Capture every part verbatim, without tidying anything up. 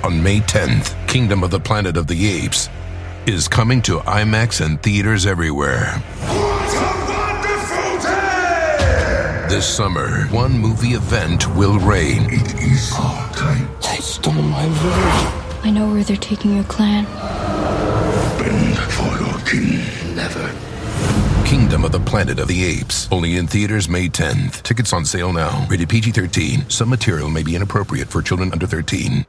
On May tenth, Kingdom of the Planet of the Apes is coming to IMAX and theaters everywhere. What a wonderful day! This summer, one movie event will reign. It is our time. They stole my village. I know where they're taking your clan. Bend for your king. Never. Kingdom of the Planet of the Apes. Only in theaters May tenth. Tickets on sale now. Rated P G thirteen. Some material may be inappropriate for children under thirteen.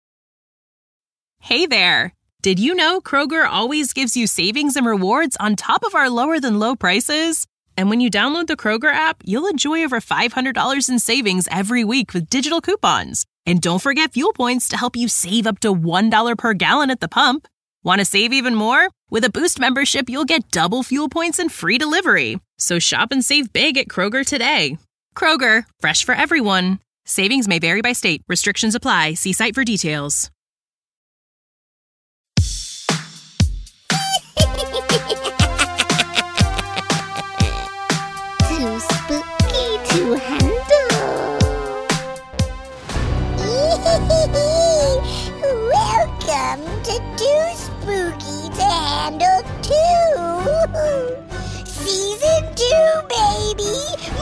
Hey there. Did you know Kroger always gives you savings and rewards on top of our lower than low prices? And when you download the Kroger app, you'll enjoy over five hundred dollars in savings every week with digital coupons. And don't forget fuel points to help you save up to one dollar per gallon at the pump. Want to save even more? With a Boost membership, you'll get double fuel points and free delivery. So shop and save big at Kroger today. Kroger, fresh for everyone. Savings may vary by state. Restrictions apply. See site for details. Too spooky to handle. Welcome to Too Spooky to Handle two. Season two, baby.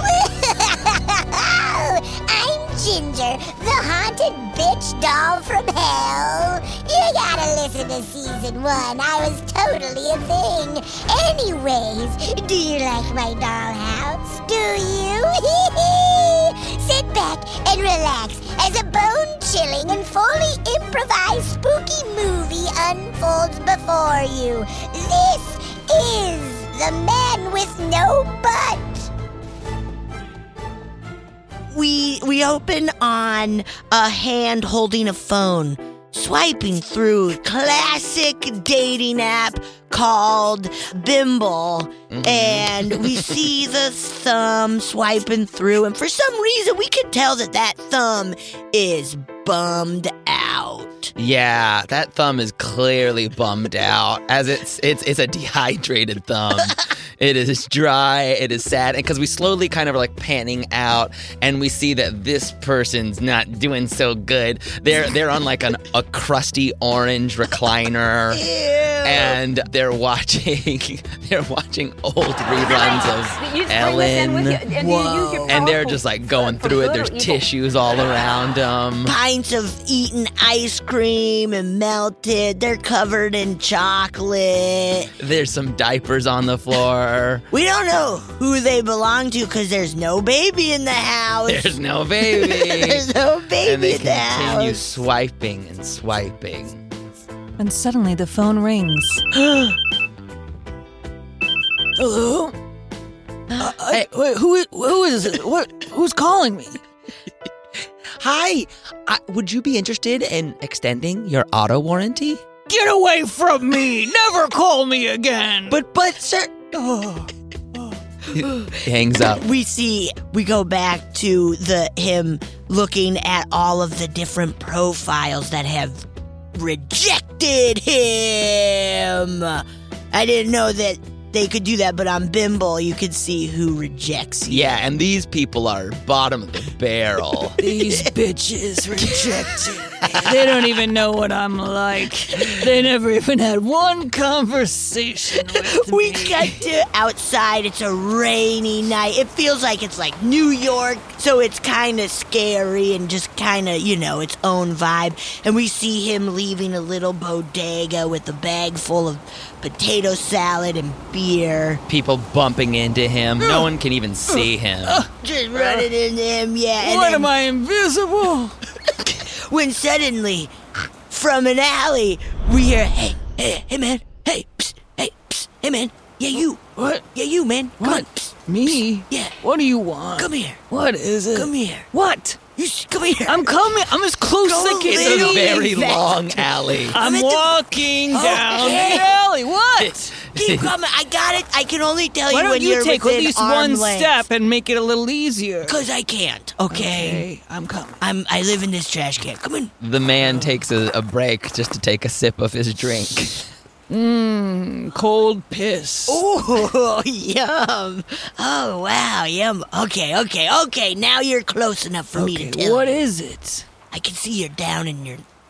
I'm Ginger, the haunted bitch doll from hell. You gotta listen to season one. I was totally a thing. Anyways, do you like my dollhouse? Do you? Sit back and relax as a bone-chilling and fully improvised spooky movie unfolds before you. This is The Man with No Butt. We we open on a hand holding a phone, swiping through a classic dating app called Bimble, mm-hmm. and we see the thumb swiping through, and for some reason we can tell that that thumb is bummed out. Yeah, that thumb is clearly bummed out, as it's it's it's a dehydrated thumb. It is dry, it is sad, and because we slowly kind of are like panning out, and we see that this person's not doing so good. They're they're on like an, a crusty orange recliner, Ew. and they're watching they're watching old reruns of Ellen. Whoa. And they're just like going through it. There's tissues all around them. Pints of eaten ice cream and melted. They're covered in chocolate. There's some diapers on the floor. We don't know who they belong to because there's no baby in the house. There's no baby. There's no baby and they in the house. continue swiping and swiping. And suddenly the phone rings. Hello? Uh, Hey. I, wait, who, who is it? What? Who's calling me? Hi, uh, would you be interested in extending your auto warranty? Get away from me! Never call me again! But, but, sir... Oh. He hangs up. We see, we go back to the him looking at all of the different profiles that have rejected him. I didn't know that they could do that, but on Bimble, you could see who rejects you. Yeah, and these people are bottom of the barrel. These bitches rejected me. They don't even know what I'm like. They never even had one conversation with We me. got to outside. It's a rainy night. It feels like it's like New York, so it's kind of scary and just kind of, you know, its own vibe. And we see him leaving a little bodega with a bag full of potato salad and beer. People bumping into him. No one can even see him. Just running into him, yeah. And What then am I, invisible? when suddenly, from an alley, we hear, hey, hey, hey, man, hey, psst, hey, psst, hey, man, yeah, you. What? Yeah, you, man. Come What? on. Psst, Me? yeah. What do you want? Come here. What is it? Come here. What? You s- come here. I'm coming. I'm as close Go as I It's can. a very Fast. long alley. I'm I'm at the- walking down Okay. the alley. What? Keep coming. I got it. I can only tell Why you don't when you you're take at within least arm one length. step and make it a little easier? Because I can't. Okay. Okay, I'm coming. I'm. I live in this trash can. Come on. The man takes a, a break just to take a sip of his drink. Mmm, cold piss. Oh, yum. Oh, wow, yum. Okay, okay, okay. Now you're close enough for me Okay, to tell what you. is it? I can see you're down in your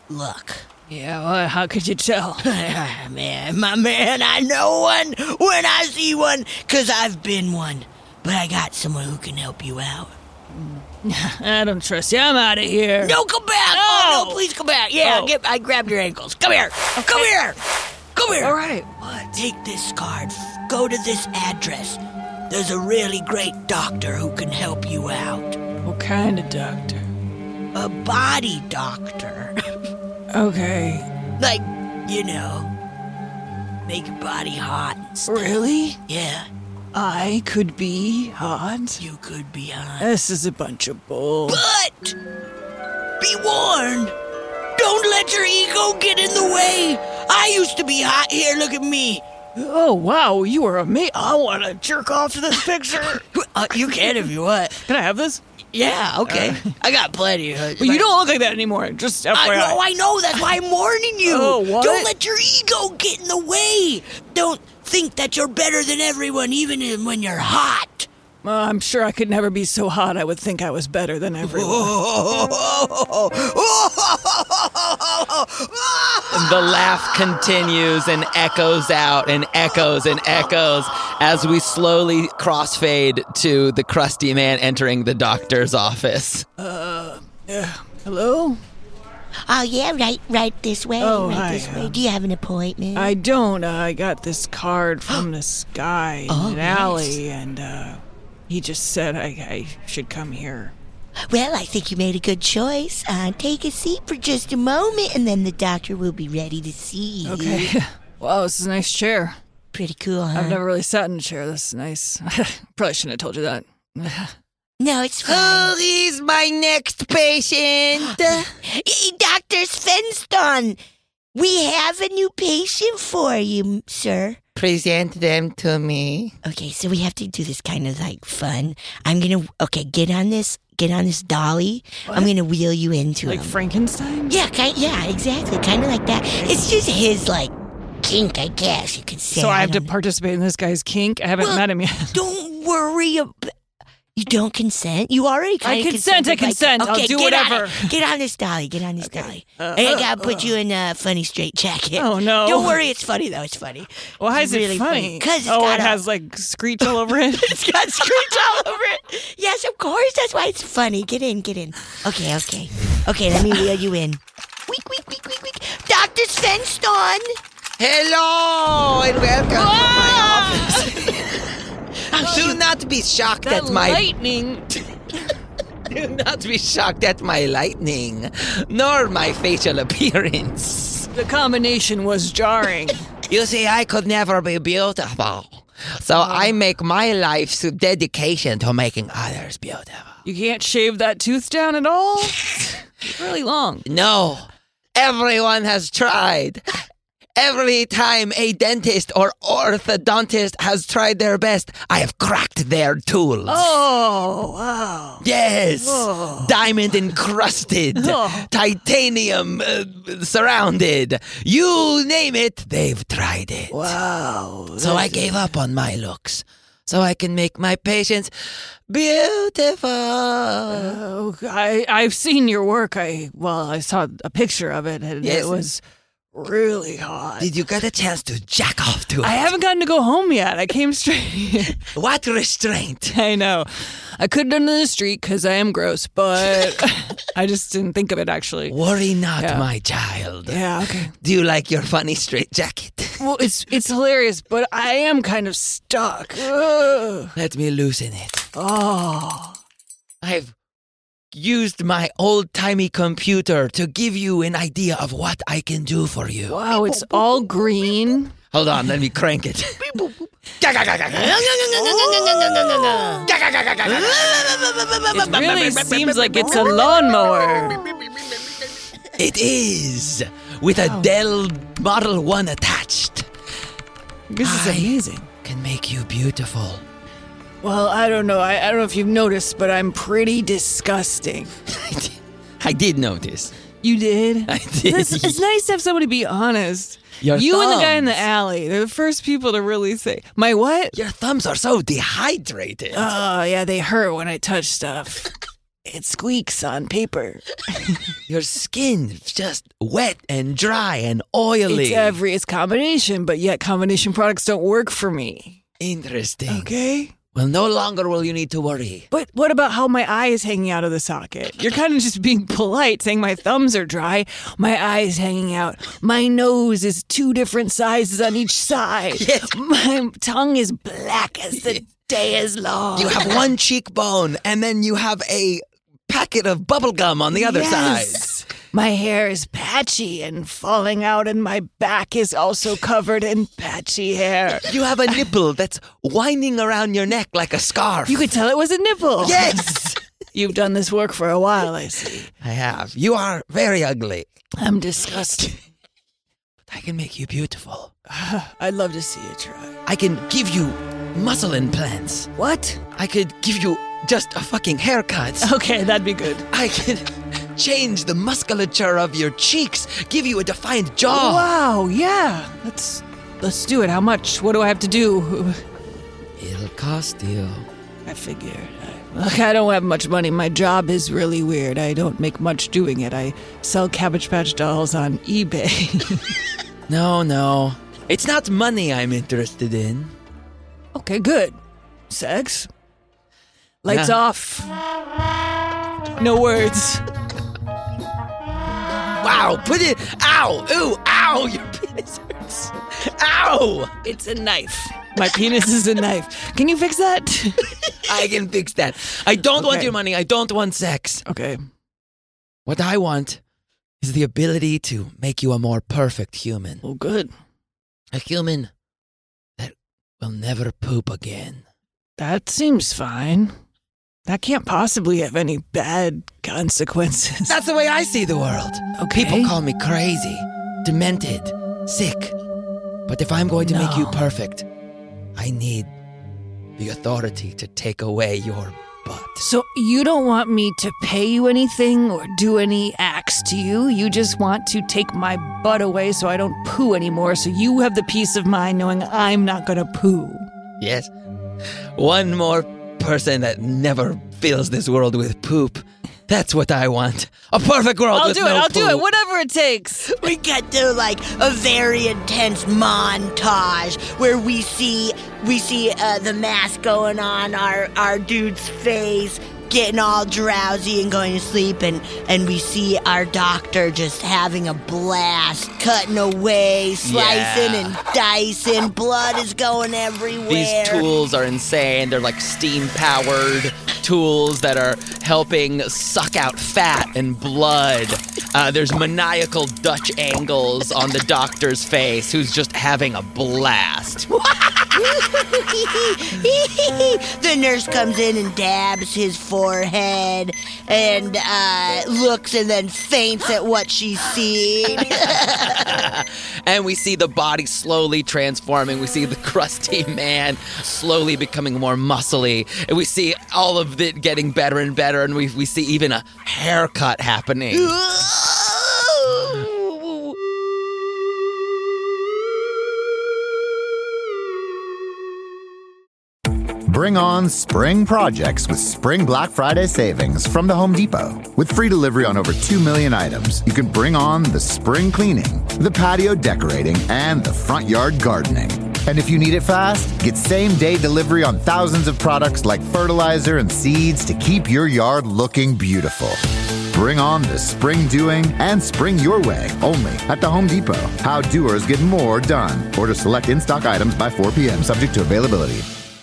Look. Yeah, well, how could you tell? Man, my man, I know one when I see one, because I've been one. But I got someone who can help you out. I don't trust you. I'm out of here. No, come back. No. Oh, no, please come back. Yeah, Oh. get, I grabbed your ankles. Come here. Come here. Come here. All right. What? Take this card. Go to this address. There's a really great doctor who can help you out. What kind of doctor? A body doctor. Okay. Like, you know, make your body hot and stuff. Really? Yeah, I could be hot? you could be hot. This is a bunch of bull. But be warned. Don't let your ego get in the way. I used to be hot. Here, look at me. Oh, wow. You are amazing. I want to jerk off to this picture. Uh, you can if you want. Can I have this? Yeah, okay. I got plenty. Uh, Well, you don't look like that anymore. Just F Y I. I know, I know. That's why I'm warning you. Oh, what? Don't let your ego get in the way. Don't think that you're better than everyone, even when you're hot. Well, I'm sure I could never be so hot I would think I was better than everyone. The laugh continues and echoes out and echoes and echoes as we slowly crossfade to the crusty man entering the doctor's office. Uh, hello? Oh, yeah, right right this way. Oh, right hi, this way. um, Do you have an appointment? I don't. Uh, I got this card from this guy in Oh, an nice. alley, and uh, he just said I, I should come here. Well, I think you made a good choice. Uh, take a seat for just a moment, and then the doctor will be ready to see you. Okay. Wow, this is a nice chair. Pretty cool, huh? I've never really sat in a chair. This is nice. Probably shouldn't have told you that. No, it's fine. Who is my next patient? Hey, Doctor Svensson, we have a new patient for you, sir. Present them to me. Okay, so we have to do this kind of like fun. I'm gonna okay, get on this, get on this dolly. I'm gonna wheel you into Like him. Frankenstein? Yeah, kind, yeah, exactly, kind of like that. It's just his like kink, I guess you could say. So I have to don't know. participate in this guy's kink? I haven't Well, met him yet. Don't worry. Ab- you don't consent. You already kind I of consent, I consent. I'll Okay, do get on whatever. it. Get on this dolly. Get on this dolly. Uh, and I uh, gotta put you in a funny straight jacket. Oh, no. Don't worry, it's funny though. It's funny. Why It's is it really funny? Because it's oh, got it a- has like screech all over it? It's got screech all over it. Yes, of course. That's why it's funny. Get in, get in. Okay, okay. Okay, let me wheel you in. Week, week, week, week, week. Doctor Svensson. Hello and welcome Ah! to my office. Do not be shocked That at my lightning. do not be shocked at my lightning, nor my facial appearance. The combination was jarring. You see, I could never be beautiful. So I make my life's dedication to making others beautiful. You can't shave that tooth down at all? It's really long. No, everyone has tried. Every time a dentist or orthodontist has tried their best, I have cracked their tools. Oh, wow. Yes, Oh. diamond encrusted, Oh. titanium uh, surrounded. You name it, they've tried it. Wow. So I gave up on my looks, so I can make my patients beautiful. Oh, I, I've seen your work. I Well, I saw a picture of it, and Yes. it was really hot. Did you get a chance to jack off to it? I haven't gotten to go home yet. I came straight here. What restraint? I know. I could have done it in the street because I am gross, but I just didn't think of it, actually. Worry not, Yeah. my child. Yeah, okay. Do you like your funny straight jacket? Well, it's it's hilarious, but I am kind of stuck. Ugh. Let me loosen it. Oh. I've used my old-timey computer to give you an idea of what I can do for you. Wow, it's all green. Hold on, let me crank it. It really seems like it's a lawnmower. It is, with a Dell Model one attached. This is I- amazing. Can make you beautiful. Well, I don't know. I, I don't know if you've noticed, but I'm pretty disgusting. I did notice. You did? I did. It's, it's nice to have somebody be honest. Your you and the guy in the thumbs. alley, they're the first people to really say, my what? Your thumbs are so dehydrated. Oh, yeah, they hurt when I touch stuff. it squeaks on paper. Your skin's just wet and dry and oily. It's every it's combination, but yet combination products don't work for me. Interesting. Okay. Well, no longer will you need to worry. But what about how my eye is hanging out of the socket? You're kind of just being polite, saying my thumbs are dry, my eye is hanging out, my nose is two different sizes on each side, Yes. my tongue is black as the day is long. You have one cheekbone, and then you have a packet of bubble gum on the other Yes. side. My hair is patchy and falling out, and my back is also covered in patchy hair. You have a nipple that's winding around your neck like a scarf. You could tell it was a nipple. Yes! You've done this work for a while, I see. I have. You are very ugly. I'm disgusted. But I can make you beautiful. I'd love to see you try. I can give you muscle implants. What? I could give you just a fucking haircut. Okay, that'd be good. I can change the musculature of your cheeks, give you a defined jaw. Wow, yeah. Let's let's do it. How much? What do I have to do? It'll cost you. I figured. Look, I don't have much money. My job is really weird. I don't make much doing it. I sell Cabbage Patch dolls on eBay. No, no. It's not money I'm interested in. Okay, good. Sex? Lights Yeah. off. No words. Wow, put it. Ow, ooh, ow, your penis hurts. Ow! It's a knife. My penis is a knife. Can you fix that? I can fix that. I don't want Okay. your money. I don't want sex. Okay. What I want is the ability to make you a more perfect human. Well, good. A human that will never poop again. That seems fine. That can't possibly have any bad consequences. That's the way I see the world. Okay. People call me crazy, demented, sick. But if I'm going to make you No. perfect, I need the authority to take away your butt. So you don't want me to pay you anything or do any acts to you? You just want to take my butt away so I don't poo anymore, so you have the peace of mind knowing I'm not going to poo. Yes. One more person that never fills this world with poop. That's what I want. A perfect world I'll with do no it. I'll do it. poop. Whatever it takes. We get to like a very intense montage where we see we see uh, the mask going on our our dude's face, getting all drowsy and going to sleep, and and we see our doctor just having a blast, cutting away, slicing Yeah. and dicing. Blood is going everywhere. These tools are insane. They're like steam-powered tools that are helping suck out fat and blood. Uh, there's maniacal Dutch angles on the doctor's face, who's just having a blast. The nurse comes in and dabs his forehead and uh, looks and then faints at what she's seeing. And we see the body slowly transforming. We see the crusty man slowly becoming more muscly. And we see all of it getting better and better. And we, we see even a haircut happening. Bring on spring projects with Spring Black Friday savings from the Home Depot. With free delivery on over two million items, you can bring on the spring cleaning, the patio decorating, and the front yard gardening. And if you need it fast, get same-day delivery on thousands of products like fertilizer and seeds to keep your yard looking beautiful. Bring on the spring doing and spring your way only at the Home Depot. How doers get more done. Order select in-stock items by four p.m. subject to availability.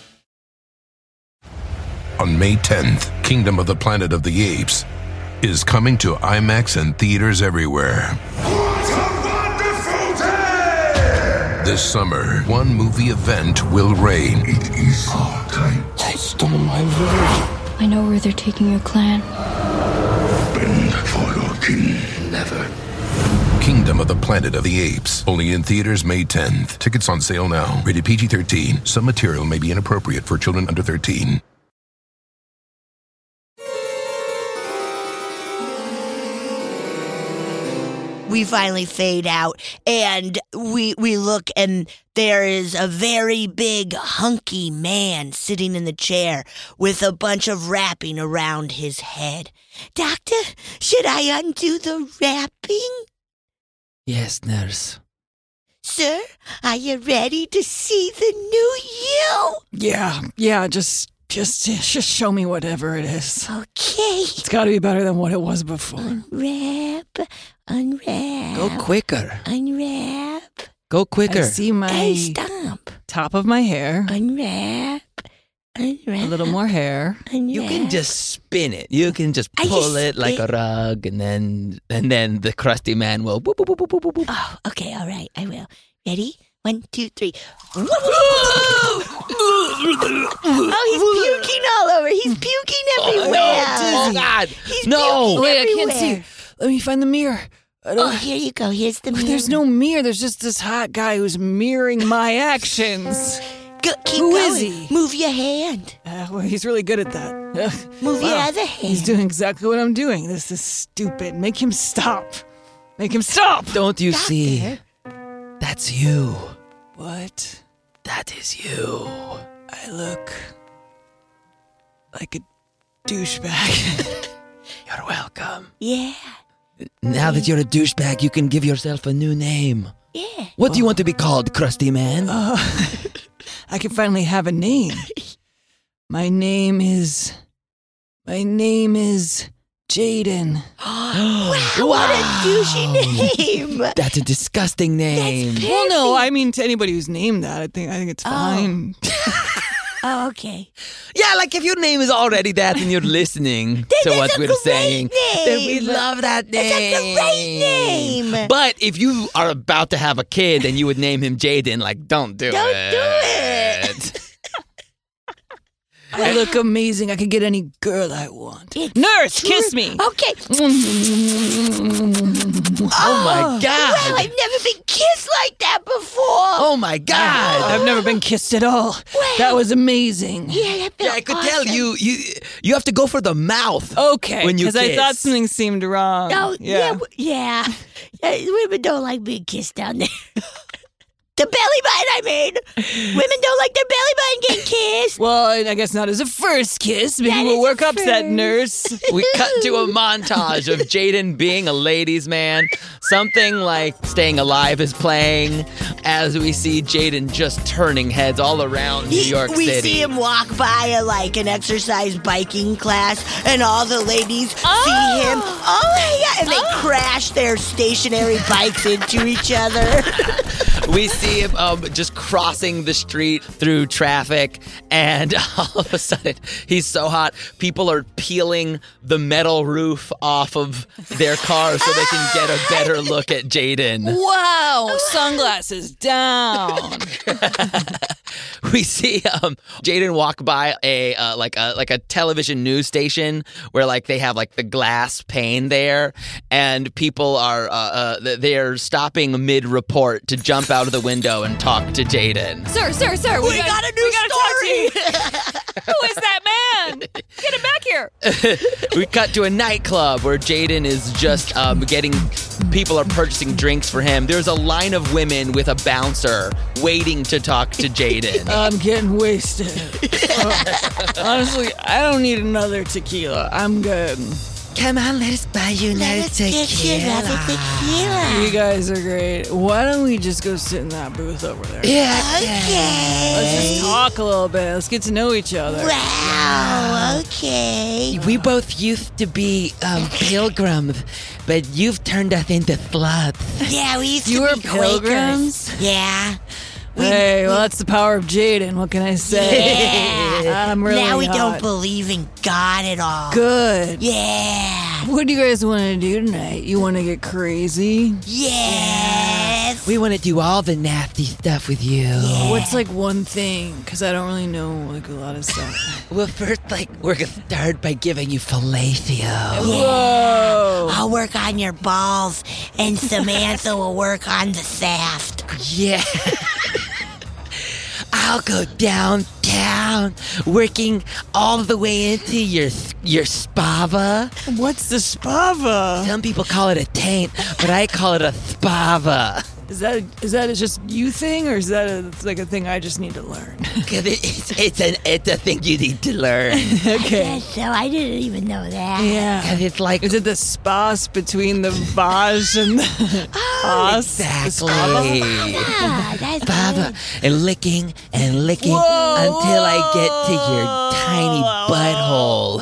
On May tenth, Kingdom of the Planet of the Apes is coming to IMAX and theaters everywhere. What a wonderful day! This summer, one movie event will reign. It is our time. They stole my virgin. I know where they're taking your clan. Bend for your king. Never. Kingdom of the Planet of the Apes. Only in theaters May tenth. Tickets on sale now. Rated P G thirteen. Some material may be inappropriate for children under thirteen. we finally fade out, and we we look, and there is a very big, hunky man sitting in the chair with a bunch of wrapping around his head. Doctor, should I undo the wrapping? Yes, nurse. Sir, are you ready to see the new you? Yeah, yeah, just, just, just show me whatever it is. Okay. It's got to be better than what it was before. Unwrap, unwrap. Go quicker. Unwrap. Go quicker. I see my Hey, stop. top of my hair. Unwrap, unwrap. A little more hair. Unwrap. You can just spin it. You can just I pull just it like a spin- rug, and then and then the crusty man will. Boop, boop, boop, boop, boop, boop, boop. Oh, okay, all right, I will. Ready? One, two, three. Oh, he's puking all over. He's puking everywhere. Oh God! He's No! puking Wait, I everywhere. can't see. Let me find the mirror. I don't. Oh, here you go. Here's the mirror. There's no mirror. There's just this hot guy who's mirroring my actions. Go, keep Who going. is he? Move your hand. Uh, well, he's really good at that. Ugh. Move your Wow. other hand. He's doing exactly what I'm doing. This is stupid. Make him stop. Make him stop. Don't you Doctor. see? That's you. What? That is you. I look like a douchebag. You're welcome. Yeah, Now that you're a douchebag, you can give yourself a new name. yeah. What do you want to be called, Krusty Man? Uh, I can finally have a name. My name is. My name is Jaden. What a douchey name. That's a disgusting name. Well, no, I mean to anybody who's named that, I think I think it's fine. Oh, okay. Yeah, like if your name is already that and you're listening to that's what a we're great saying, then we name. love that name. That's a great name. But if you are about to have a kid and you would name him Jaden, like, don't do Don't it. do it. I look amazing. I could get any girl I want. It's Nurse, true. kiss me. Okay. Oh my God. Wow, I've never been kissed like that before. Oh my God. I've never been kissed at all. That was amazing. Yeah, that Yeah, felt I could awesome. tell you, you you have to go for the mouth. Okay, When you because I kiss. thought something seemed wrong. Oh, yeah, yeah. w- yeah. Yeah, women don't like being kissed down there. The belly button, I mean. Women don't like their belly button getting kissed. Well, I guess not as a first kiss. Maybe That we'll is work a up to that, first. nurse. We cut to a montage of Jaden being a ladies' man. Something like Staying Alive is playing as we see Jaden just turning heads all around New He- York we City. see him walk by a, like an exercise biking class, and all the ladies see him. Oh, yeah, and they crash their stationary bikes into each other. We see him um, just crossing the street through traffic, and all of a sudden, he's so hot. People are peeling the metal roof off of their cars so they can get a better look at Jaden. Wow, sunglasses down. We see um, Jaden walk by a uh, like a like a television news station where like they have like the glass pane there, and people are uh, uh, they're stopping mid report to jump out of the window and talk to Jaden. Sir, sir, sir, We got a new we gotta talk to you. Who is that man? Get him back here. We cut to a nightclub where Jaden is just um, getting people are purchasing drinks for him. There's a line of women with a bouncer waiting to talk to Jaden. I'm getting wasted. Oh, honestly, I don't need another tequila. I'm good. Come on, let us buy you Let us get you another tequila. You guys are great. Why don't we just go sit in that booth over there? Yeah. Okay. Let's just talk a little bit. Let's get to know each other. Wow, okay. We both used to be um, pilgrims, but you've turned us into sluts. Yeah, we used You to were be pilgrims? Quakers. Yeah. We- Hey, well, that's the power of Jaden. What can I say? Yeah. I'm really now we hot. don't believe in God at all. Good. Yeah. What do you guys want to do tonight? You want to get crazy? Yes. We want to do all the nasty stuff with you. What's like one thing? Because I don't really know like a lot of stuff. Well, first, like, we're going to start by giving you fellatio. Whoa. I'll work on your balls, and Samantha will work on the shaft. Yeah. I'll go down, down, working all the way into your your spava. What's the spava? Some people call it a taint, but I call it a spava. Is that is that just you thing, or is that a, like a thing I just need to learn? Because it, it's it's an it's a thing you need to learn. Okay. So I didn't even know that. Yeah. Because it's like Is it the spas between the vase and the Oh, os? The exactly. spava? yeah, that's Baba, good. and licking and licking Whoa, until I get to your tiny butthole.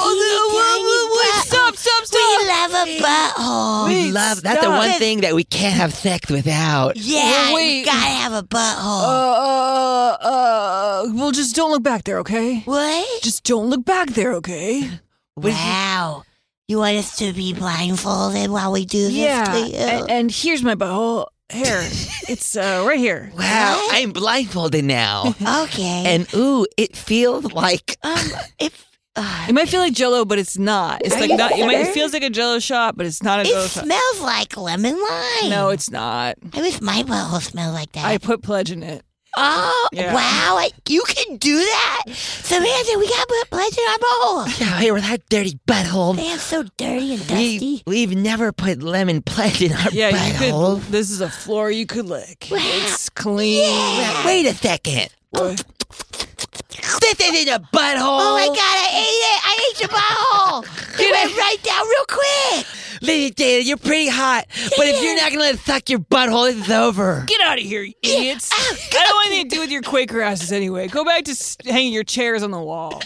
Stop! Stop! Stop! We love a butthole. We love that's the one thing that we can't have sex without. Yeah, Wait. you gotta have a butthole. Uh, uh, uh, well, just don't look back there, okay? what? Just don't look back there, okay? Wow. You want us to be blindfolded while we do this Yeah. to you? And, and here's my butthole. Here, it's uh, right here. Wow, What? I'm blindfolded now. Okay. And ooh, it feels like um, if uh, It might feel like Jello, but it's not. It's Are like you not. It, might, it sure? feels like a Jello shot, but it's not a Jello it shot. smells like lemon lime. No, it's not. I wish my butthole smelled like that. I put pledge in it. oh, Yeah. wow. I, you can do that? Samantha, we gotta put pledge in our butthole. yeah, here with that dirty butthole. Man, so dirty and We, dusty. we've never put lemon pledge in our Yeah, you butthole. could. This is a floor you could lick. Wow. It's clean. Wait, wait a second. What? This isn't a butthole. Oh my god, I ate it! I ate your butthole! It went right down real quick! Lady Data, you're pretty hot, but if you're not gonna let it suck your butthole, this is over. Get out of here, you idiots! I don't want anything to do with your Quaker asses anyway. Go back to s- hanging your chairs on the wall.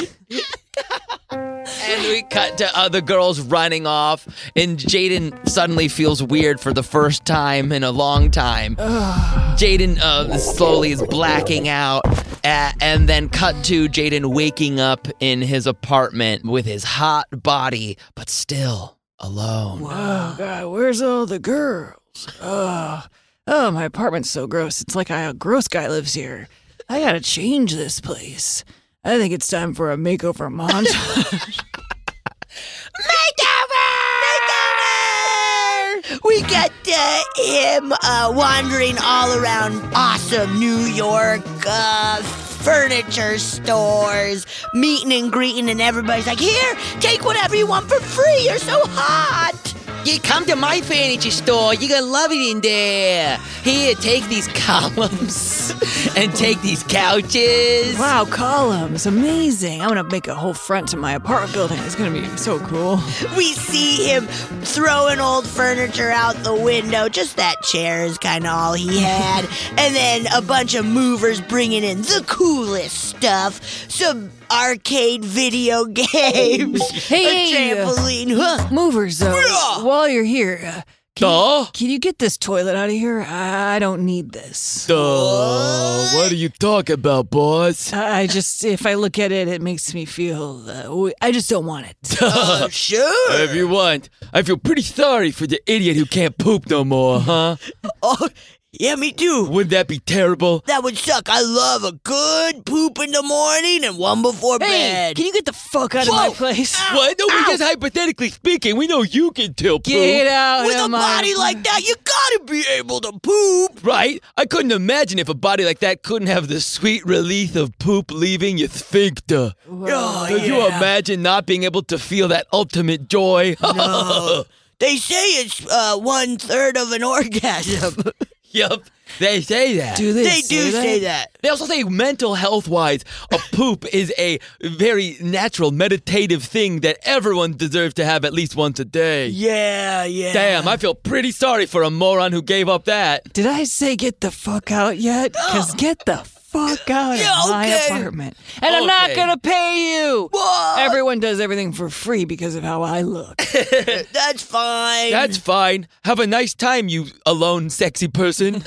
And we cut to other girls running off, and Jaden suddenly feels weird for the first time in a long time. Jaden uh, slowly is blacking out, uh, and then cut to Jaden waking up in his apartment with his hot body, but still alone. Oh God, where's all the girls? Oh, oh, my apartment's so gross. It's like a gross guy lives here. I gotta change this place. I think it's time for a makeover montage. Makeover! We got uh, him uh, wandering all around awesome New York uh, furniture stores, meeting and greeting, and everybody's like, here, take whatever you want for free. You're so hot. You come to my furniture store, you're gonna love it in there. Here, take these columns and take these couches. Wow, columns, amazing! I'm gonna make a whole front to my apartment building. It's gonna be so cool. We see him throwing old furniture out the window. Just that chair is kind of all he had. And then a bunch of movers bringing in the coolest stuff. Some arcade video games. Hey, a trampoline. Huh? Movers, though, Yeah. while you're here, uh, can, Duh. you, can you get this toilet out of here? I don't need this. Duh, what are you talking about, boss? I I just, if I look at it, it makes me feel. Uh, w- I just don't want it. Uh, sure. If you want. I feel pretty sorry for the idiot who can't poop no more, huh? Oh, yeah, me too. Wouldn't that be terrible? That would suck. I love a good poop in the morning and one before Hey, bed. can you get the fuck out of my Whoa. place? What? No, we're just hypothetically speaking. We know you can still poop. Get out With of a my body like that, you gotta be able to poop. Right? I couldn't imagine if a body like that couldn't have the sweet relief of poop leaving your sphincter. Oh, Could you yeah. imagine not being able to feel that ultimate joy? No. They say it's uh, one third of an orgasm. Yup, they say that. Do they, They do say that. They also say mental health wise, a poop is a very natural meditative thing that everyone deserves to have at least once a day. Yeah, yeah. Damn, I feel pretty sorry for a moron who gave up that. Did I say get the fuck out yet? Because get the fuck out Yeah, of my okay. apartment. And I'm not Okay. going to pay you. What? Everyone does everything for free because of how I look. That's fine. That's fine. Have a nice time, you alone, sexy person.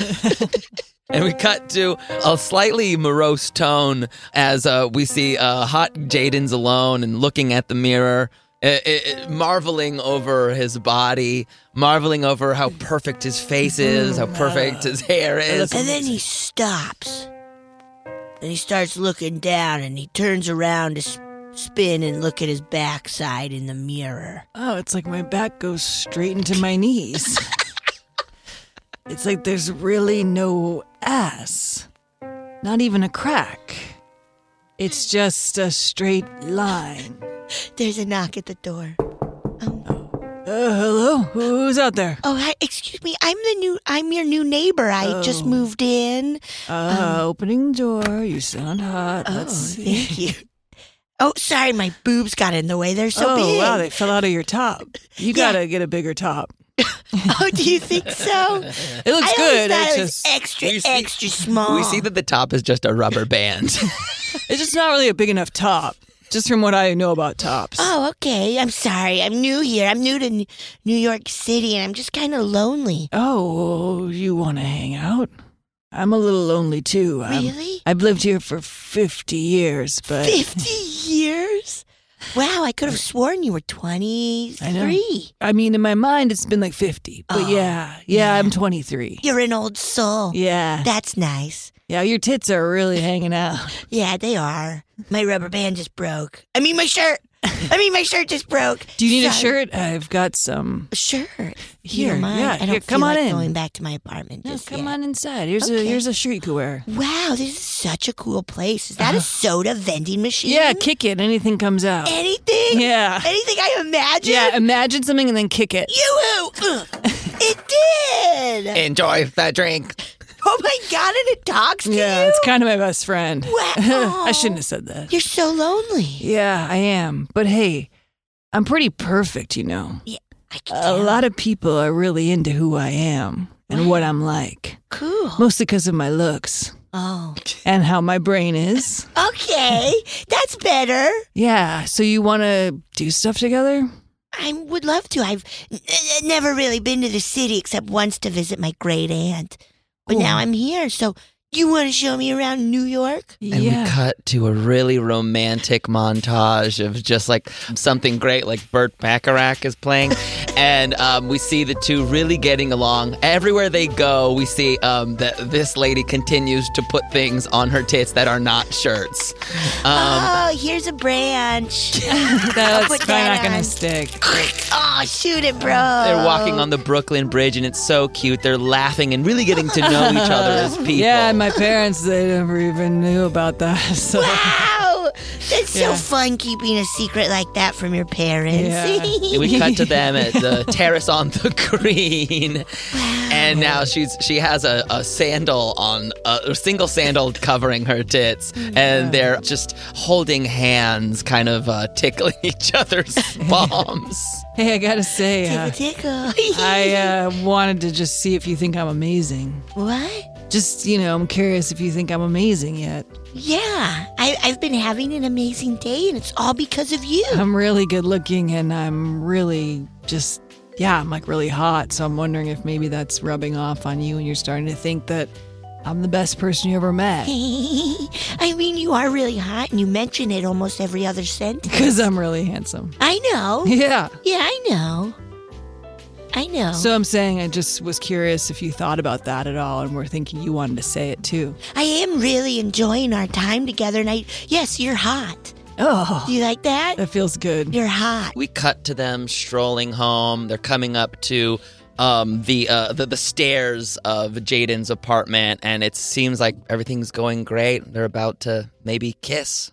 And we cut to a slightly morose tone as uh, we see uh, hot Jaden's alone and looking at the mirror, uh, uh, marveling over his body, marveling over how perfect his face is, how perfect his hair is. And then he stops. And he starts looking down and he turns around to s- spin and look at his backside in the mirror. Oh, it's like my back goes straight into my knees. It's like there's really no ass. Not even a crack. It's just a straight line. There's a knock at the door. Uh, hello? Who's out there? Oh, hi. Excuse me. I'm the new. I'm your new neighbor. I Oh. just moved in. Uh, Um, opening door. You sound hot. Oh, Let's see. thank you. Oh, sorry, my boobs got in the way. They're so oh, big. wow, they fell out of your top. You Yeah. gotta get a bigger top. Oh, do you think so? It looks I good. always thought It's it was just extra, We see- extra small. We see that the top is just a rubber band. it's just not really a big enough top. Just from what I know about tops. Oh, okay. I'm sorry. I'm new here. I'm new to N- New York City, and I'm just kind of lonely. Oh, you want to hang out? I'm a little lonely too. I'm- Really? I've lived here for fifty years, but Fifty years? Wow, I could have sworn you were I know. twenty-three. I mean, in my mind, it's been like fifty. But Oh, yeah, yeah, yeah. I'm twenty-three. You're an old soul. Yeah, That's nice. yeah, your tits are really hanging out. Yeah, they are. My rubber band just broke. I mean, my shirt. I mean, my shirt just broke. Do you need a Sorry. shirt? I've got some. Sure. Here, you don't mind? yeah, I don't here, feel come on like in. going back to my apartment No, just come yet. on inside. Here's a Okay. here's a shirt you could wear. Wow, this is such a cool place. Is that a soda vending machine? Yeah, kick it. Anything comes out. Anything? Yeah. Anything I imagine? Yeah, imagine something and then kick it. Yoo-hoo! Ugh. It did! Enjoy the drink. Oh my god, and it talks to Yeah, you? it's kind of my best friend. Wow. I shouldn't have said that. You're so lonely. Yeah, I am. But hey, I'm pretty perfect, you know. Yeah, I can A tell. lot of people are really into who I am and what I'm like. Cool. Mostly because of my looks Oh. and how my brain is. Okay, that's better. Yeah, so you want to do stuff together? I would love to. I've n- n- never really been to the city except once to visit my great aunt. But Cool. now I'm here, so you want to show me around New York? And we cut to a really romantic montage of just like something great, like Burt Bacharach is playing. And um, we see the two really getting along. Everywhere they go, we see um, that this lady continues to put things on her tits that are not shirts. Um, oh, here's a branch. That's put probably that not going on. to stick. Oh, shoot it, bro. They're walking on the Brooklyn Bridge, and it's so cute. They're laughing and really getting to know each other as people. Yeah, and my parents, they never even knew about that. So. Wow! That's Yeah. so fun keeping a secret like that from your parents. And we cut to them at the terrace on the green, and now she's she has a, a sandal on a, a single sandal covering her tits, and they're just holding hands, kind of uh, tickling each other's palms. Hey, I gotta say, uh, Tickle, tickle. I uh, wanted to just see if you think I'm amazing. What? Just, you know, I'm curious if you think I'm amazing yet. Yeah, I, I've been having an amazing day, and it's all because of you. I'm really good looking and I'm really just, yeah, I'm like really hot. So I'm wondering if maybe that's rubbing off on you and you're starting to think that I'm the best person you ever met. I mean, you are really hot, and you mention it almost every other sentence. Because I'm really handsome. I know. Yeah. Yeah, I know. I know. So I'm saying I just was curious if you thought about that at all and were thinking you wanted to say it too. I am really enjoying our time together, and I, yes, you're hot. Oh, Do you like that? that feels good. You're hot. We cut to them strolling home. They're coming up to um, the, uh, the the stairs of Jaden's apartment, and it seems like everything's going great. They're about to maybe kiss,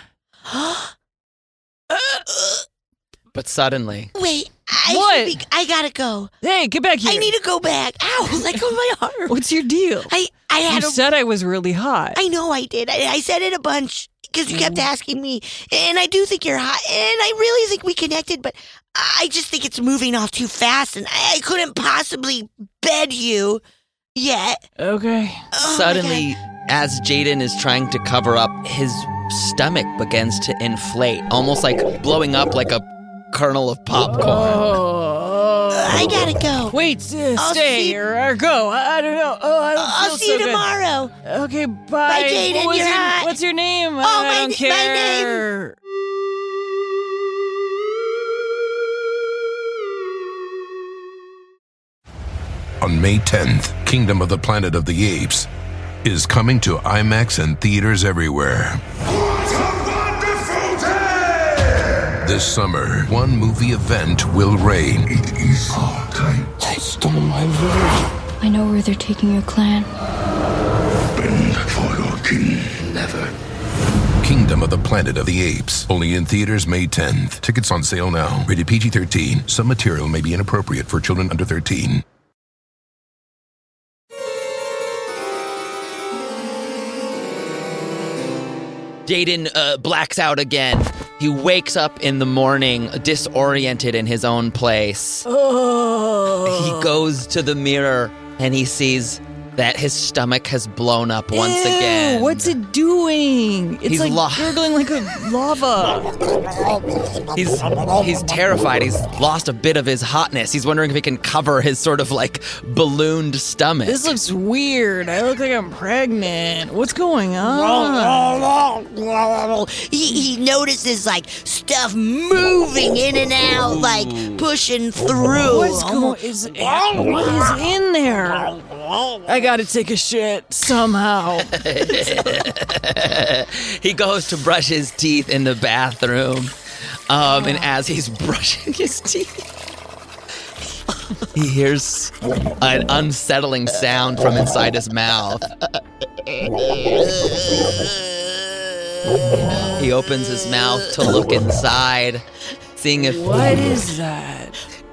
but suddenly, Wait, I What? should be- I gotta go. Hey, get back here. I need to go back. Ow, let go of my arm. What's your deal? I, I had You a, said I was really hot. I know I did. I, I said it a bunch because you Mm. kept asking me, and I do think you're hot, and I really think we connected, but I just think it's moving off too fast, and I, I couldn't possibly bed you yet. Okay. Oh, my suddenly, as Jaden is trying to cover up, his stomach begins to inflate, almost like blowing up like a kernel of popcorn. Oh. God. I gotta go. Wait, uh, I'll stay see- or, or go. I, I don't know. Oh, I don't I'll feel see so you good. tomorrow. Okay, bye. Bye, Jaden, What was you're your, hot. What's your name? Oh, I my don't n- my name- care. On May tenth, Kingdom of the Planet of the Apes is coming to IMAX and theaters everywhere. What a wonderful day! This summer, one movie event will reign. It is our time. They stole my village. I know where they're taking your clan. Bend for your king. Kingdom Kingdom of the Planet of the Apes. Only in theaters May tenth. Tickets on sale now. Rated P G thirteen. Some material may be inappropriate for children under thirteen. Jaden uh, blacks out again. He wakes up in the morning disoriented in his own place. Oh. He goes to the mirror and he sees that his stomach has blown up once Ew, again. What's it doing? It's He's like lo- gurgling like a lava. He's he's terrified. He's lost a bit of his hotness. He's wondering if he can cover his sort of like ballooned stomach. This looks weird. I look like I'm pregnant. What's going on? He, he notices like stuff moving in and out, like pushing through. What's going? Is what is in there? I gotta take a shit somehow. He goes to brush his teeth in the bathroom, um, and as he's brushing his teeth, he hears an unsettling sound from inside his mouth. He opens his mouth to look inside, seeing if... What is that?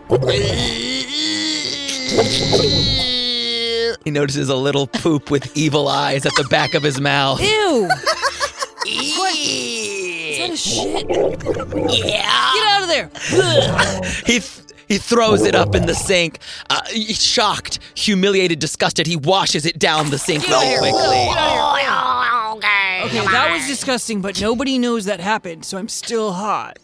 He notices a little poop with evil eyes at the back of his mouth. Ew! What? Is that a shit? Yeah. Get out of there! He th- he throws it up in the sink. Uh, he's shocked, humiliated, disgusted. He washes it down the sink really quickly. Okay, that was disgusting, but nobody knows that happened, so I'm still hot.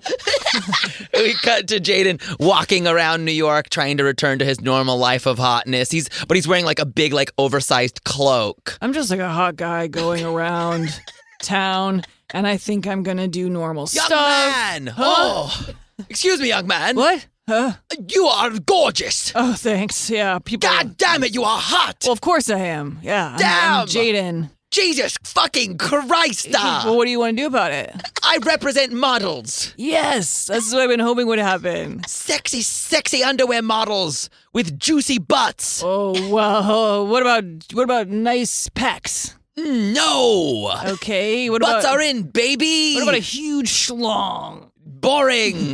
We cut to Jaden walking around New York, trying to return to his normal life of hotness. He's but he's wearing like a big, like oversized cloak. I'm just like a hot guy going around town, and I think I'm gonna do normal Young stuff. man! Huh? Oh, excuse me, young man. What? Huh? You are gorgeous. Oh, thanks. Yeah, people. God damn it, you are hot. Well, of course I am. Yeah. I'm- Damn. I'm Jaden. Jesus fucking Christ! Well, what do you want to do about it? I represent models. Yes, that's what I've been hoping would happen. Sexy, sexy underwear models with juicy butts. Oh well, what about what about nice pecs? No. Okay, what Butts about are in, baby. what about a huge schlong? Boring.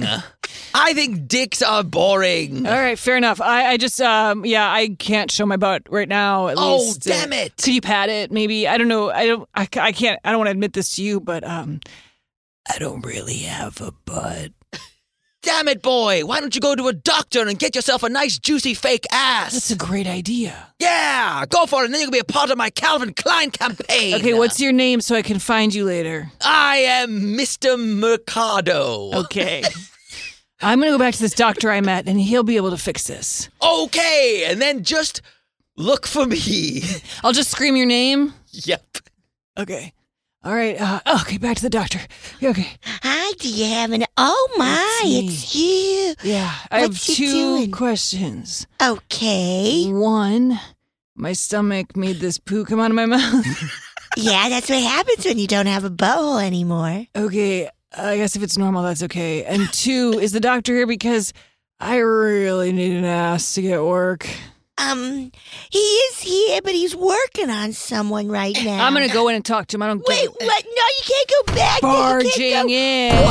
I think dicks are boring. All right, fair enough. I, I just, um, yeah, I can't show my butt right now. At Oh, least. damn it. Could you pat it? Maybe. I don't know. I don't. I, I can't. I don't want to admit this to you, but um, I don't really have a butt. Damn it, boy. Why don't you go to a doctor and get yourself a nice, juicy fake ass? That's a great idea. Yeah, go for it, and then you can be a part of my Calvin Klein campaign. Okay, what's your name so I can find you later? I am Mister Mercado. Okay. I'm gonna go back to this doctor I met, and he'll be able to fix this. Okay, and then just look for me. I'll just scream your name. Yep. Okay. All right. Uh, okay, back to the doctor. Okay. Hi, do you have an... Oh, my, It's it's you. Yeah, I What's have he two doing? questions. Okay. One, my stomach made this poo come out of my mouth. Yeah, that's what happens when you don't have a butthole anymore. Okay, I guess if it's normal, that's okay. And two, is the doctor here because I really need an ass to get work? Um, he is here, but he's working on someone right now. I'm gonna go in and talk to him. I don't Wait, get what? No, you can't go back. there. You barging can't go. in. What?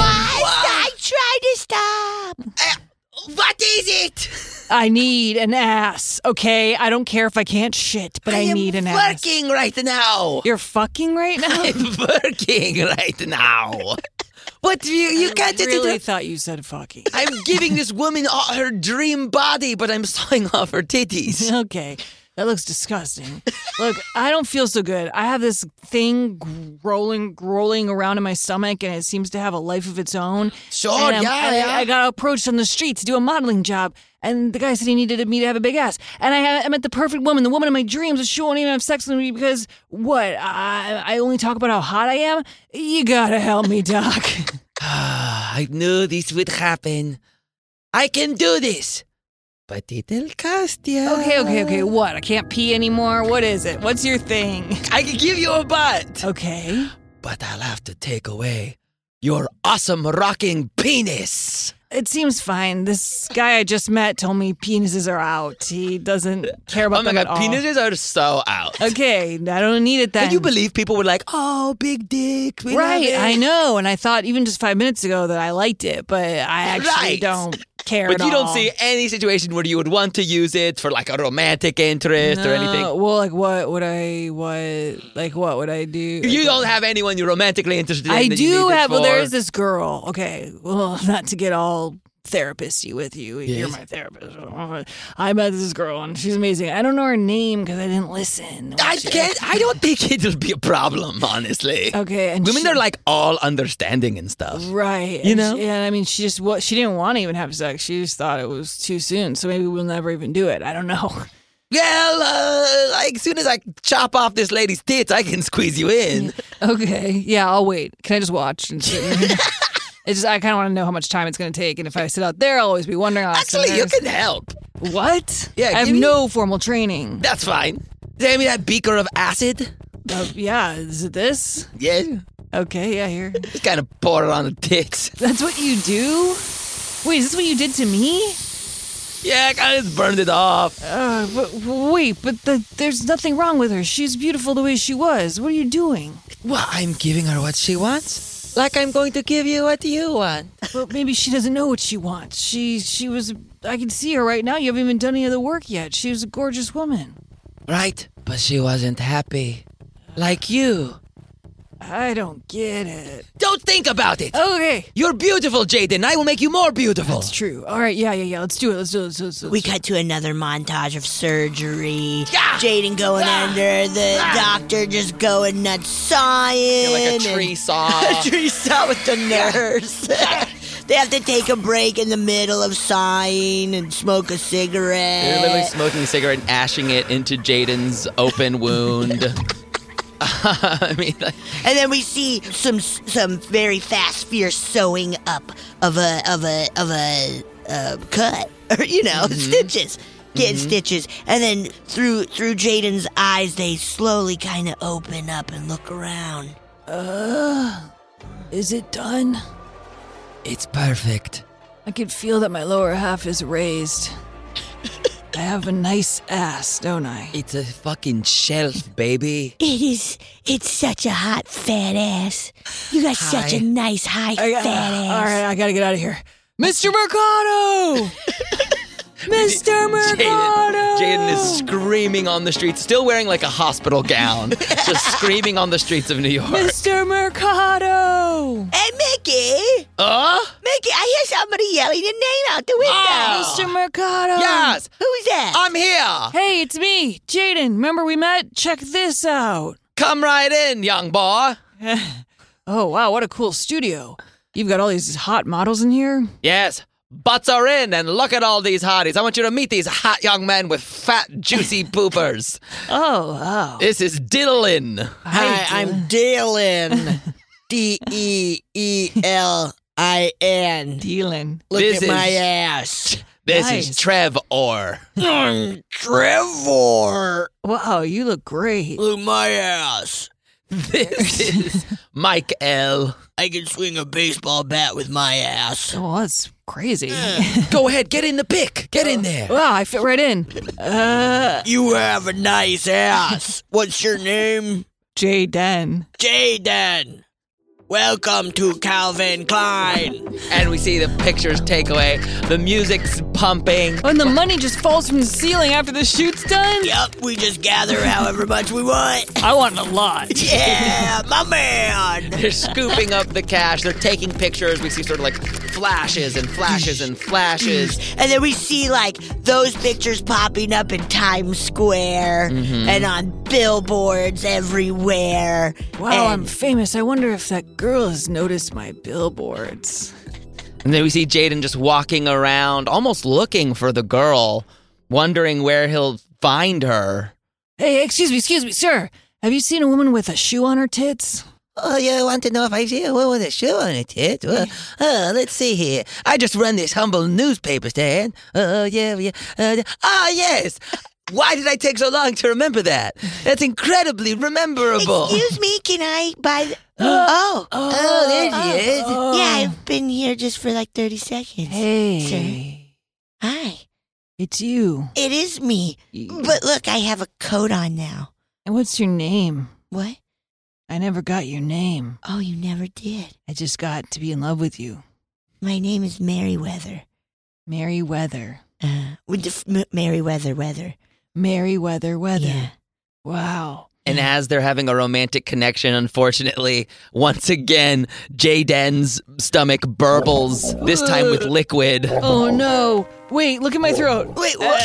I tried to stop. Uh, what is it? I need an ass, okay? I don't care if I can't shit, but I, am need an ass. working right now. You're fucking right now? I'm working right now. But you, you can't I just... really thought you said fucking. I'm giving this woman all her dream body, but I'm sawing off her titties. Okay, that looks disgusting. Look, I don't feel so good. I have this thing rolling, rolling around in my stomach, and it seems to have a life of its own. Sure, And I'm- yeah, and I- yeah. I got approached on the street to do a modeling job, and the guy said he needed me to have a big ass. And I, had, I met the perfect woman, the woman of my dreams, and she won't even have sex with me because, what, I, I only talk about how hot I am? You gotta help me, Doc. I knew this would happen. I can do this. But it'll cost you. Okay, okay, okay, what? I can't pee anymore? What is it? What's your thing? I can give you a butt. Okay. But I'll have to take away your awesome rocking penis. It seems fine. This guy I just met told me penises are out. He doesn't care about Oh my them god, at all. penises are so out. Okay, I don't need it then. Can you believe people were like, oh, big dick. we love Right, it." I know. And I thought even just five minutes ago that I liked it, but I actually Right. don't care But at you don't all. see any situation where you would want to use it for like a romantic interest or anything. No, Well, like what would I, what, like what would I do? You Like, don't have anyone you're romantically interested in. I that you do need it have, well, for. there is this girl. Okay, well, not to get all therapist-y with you. You're Yes. my therapist. I met this girl and she's amazing. I don't know her name because I didn't listen. I can't. I don't think it'll be a problem, honestly. Okay, and Women she- are like all understanding and stuff. Right. You and know? she- yeah, I mean, she just what she didn't want to even have sex. She just thought it was too soon. So maybe we'll never even do it. I don't know. Well, uh, like, as soon as I chop off this lady's tits, I can squeeze you in. Okay. Yeah, I'll wait. Can I just watch and sit here? It's just I kind of want to know how much time it's going to take, and if I sit out there, I'll always be wondering. I'll sit Actually, you there. can help. What? Yeah, I have give me- no formal training. That's fine. Hand me that beaker of acid. Uh, yeah, is it this? Yeah. Okay, yeah, here. Just kind of pour it on the tits. That's what you do? Wait, is this what you did to me? Yeah, I kind of just burned it off. Uh, but, wait, but the, there's nothing wrong with her. She's beautiful the way she was. What are you doing? Well, I'm giving her what she wants. Like I'm going to give you what you want. Well, maybe she doesn't know what she wants. She she was. I can see her right now. You haven't even done any of the work yet. She was a gorgeous woman. Right, but she wasn't happy. Like you. I don't get it. Don't think about it. Okay. You're beautiful, Jaden. I will make you more beautiful. That's true. All right, yeah, yeah, yeah. Let's do it. Let's do it. Let's do it. Let's do it. We cut to another montage of surgery. Yeah. Jaden going Ah. under, the Ah. doctor just going nuts sawing. like a tree and- saw. a tree saw with the nurse. They have to take a break in the middle of sawing and smoke a cigarette. They're literally smoking a cigarette and ashing it into Jaden's open wound. I mean, like, And then we see some some very fast, fierce sewing up of a of a of a uh, cut, or you know, stitches, getting stitches, and then through through Jaden's eyes, they slowly kind of open up and look around. Uh, is it done? it's perfect. I can feel that my lower half is raised. I have a nice ass, don't I? It's a fucking shelf, baby. It is. It's such a hot fat ass. You got such Hi. a nice high I, fat ass. all right, I gotta get out of here. Mister Mercado! Mister Mercado! Jaden, Jaden is screaming on the streets, still wearing like a hospital gown, just screaming on the streets of New York. Mister Mercado! Hey, Mickey! Uh? Mickey, I hear somebody yelling your name out the window. Oh. Mister Mercado! Yes, Who's that? I'm here. Hey, it's me, Jaden. Remember we met? Check this out. Come right in, young boy. Oh, wow, what a cool studio. You've got all these hot models in here? Yes, butts are in, and look at all these hotties. I want you to meet these hot young men with fat, juicy poopers. Oh, wow. This is Dylan. Hi, I'm Dylan. D E E L I N. Dylan. Look This at my is- ass. This Nice. is Trev Orr. Mm, Trevor. Wow, you look great. Look at my ass. This is Mike L. I can swing a baseball bat with my ass. Oh, that's crazy. Go ahead, get in the pick. Get in there. Wow, I fit right in. Uh, You have a nice ass. What's your name? Jaden. Jaden. Welcome to Calvin Klein. And we see the pictures takeaway. The music's pumping. And the money just falls from the ceiling after the shoot's done? Yep, we just gather however much we want. I want a lot. Yeah, my man. They're scooping up the cash. They're taking pictures. We see sort of like flashes and flashes and flashes. And then we see like those pictures popping up in Times Square and on billboards everywhere. Wow, And- I'm famous. I wonder if that girl has noticed my billboards. And then we see Jaden just walking around, almost looking for the girl, wondering where he'll find her. Hey, excuse me, excuse me, sir. Have you seen a woman with a shoe on her tits? Oh, you want to know if I see a woman with a shoe on it yet? Well, uh, let's see here. I just run this humble newspaper stand. Oh, yeah, yeah. Uh, ah, yes. Why did I take so long to remember that? That's incredibly rememberable. Excuse me, can I buy... The- oh, oh, oh, there oh, he is. oh. Yeah, I've been here just for like thirty seconds. Hey. Sir. Hi. It's you. It is me. But look, I have a coat on now. And what's your name? What? I never got your name. Oh, you never did. I just got to be in love with you. My name is Merryweather. Merryweather. Uh, with the f- M- Merryweather weather. Merryweather weather. Yeah. Wow. And as they're having a romantic connection, unfortunately, once again, Jaden's stomach burbles, this time with liquid. Oh, no. Wait, look at my throat. Wait, what?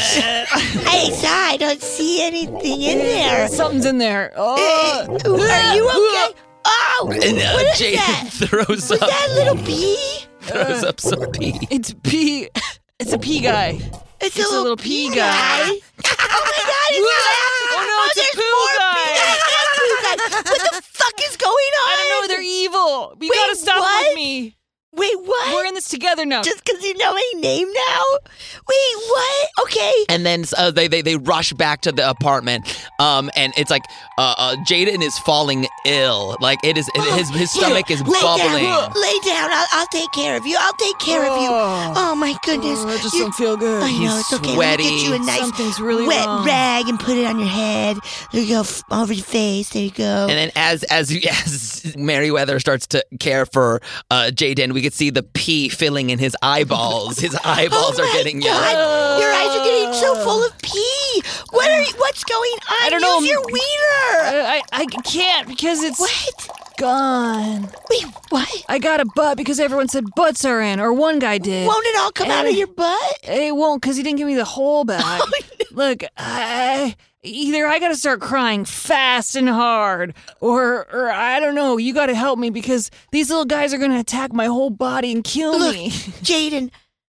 Hey, sorry, I don't see anything in there. Something's in there. Oh. Uh, are you okay? Oh, And uh, what is Jaden that? throws Was up, that a little pee? throws up some pee. It's pee. It's a pee guy. It's, It's a little pee guy. Oh my God! It's Oh, no, it's a there's poo more guy. pee guys. There's poo guys. What the fuck is going on? I don't know. They're evil. You Wait, gotta stop what? with me. Wait, what? We're in this together now. Just because you know my name now? Wait, what? Okay. And then uh, they, they they rush back to the apartment, um, and it's like uh, uh, Jaden is falling ill. Like it is, his his stomach is Lay bubbling. Down. Lay down. I'll, I'll take care of you. I'll take care of you. Oh. Oh my goodness. Oh, I just You- don't feel good. I know, He's it's okay. Let me get sweaty. you a nice Something's really wet wrong. rag and put it on your head. There you go. f- Over your face. There you go. And then as as as Merryweather starts to care for uh, Jaden, we could see the pee filling in his eyeballs. His eyeballs oh are my getting God. yellow. Your eyes are getting so full of pee. What are you, what's going on? I don't know. Use your wiener. I, I can't because it's What? gone. Wait, what? I got a butt because everyone said butts are in, or one guy did. Won't it all come out of And- your butt? It won't because he didn't give me the whole back. Oh, Look, I, either I got to start crying fast and hard, or or I don't know. You got to help me because these little guys are going to attack my whole body and kill Look, me. Jaden,